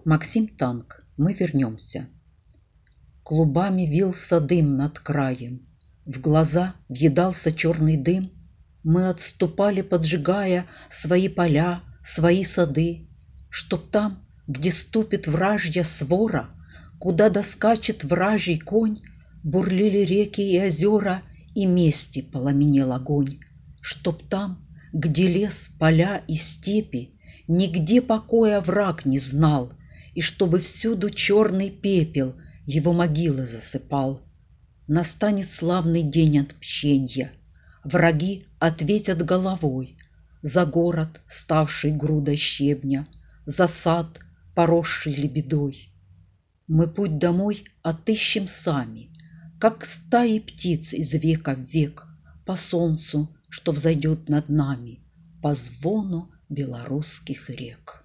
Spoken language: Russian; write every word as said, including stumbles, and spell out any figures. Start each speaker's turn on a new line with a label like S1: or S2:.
S1: Максим Танк. Мы вернемся. Клубами вился дым над краем, в глаза въедался черный дым. Мы отступали, поджигая свои поля, свои сады, чтоб там, где ступит вражья свора, куда доскачет вражий конь, бурлили реки и озера, и мести пламенел огонь. Чтоб там, где лес, поля и степи, нигде покоя враг не знал, и чтобы всюду черный пепел его могилы засыпал. Настанет славный день отмщенья, враги ответят головой за город, ставший грудой щебня, за сад, поросший лебедой. Мы путь домой отыщем сами, как стаи птиц из века в век, по солнцу, что взойдет над нами, по звону белорусских рек.